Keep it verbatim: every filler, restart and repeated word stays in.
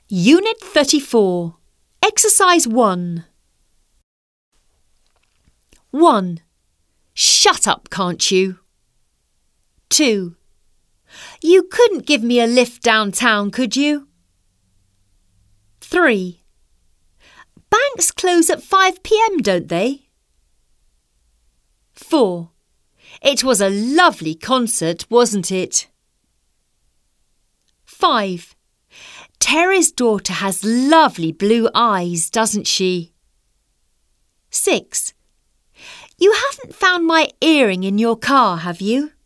Unit thirty-four. Exercise one. one. Shut up, can't you? two. You couldn't give me a lift downtown, could you? three. Banks close at five p m, don't they? four. It was a lovely concert, wasn't it? five. Terry's daughter has lovely blue eyes, doesn't she? six. You haven't found my earring in your car, have you?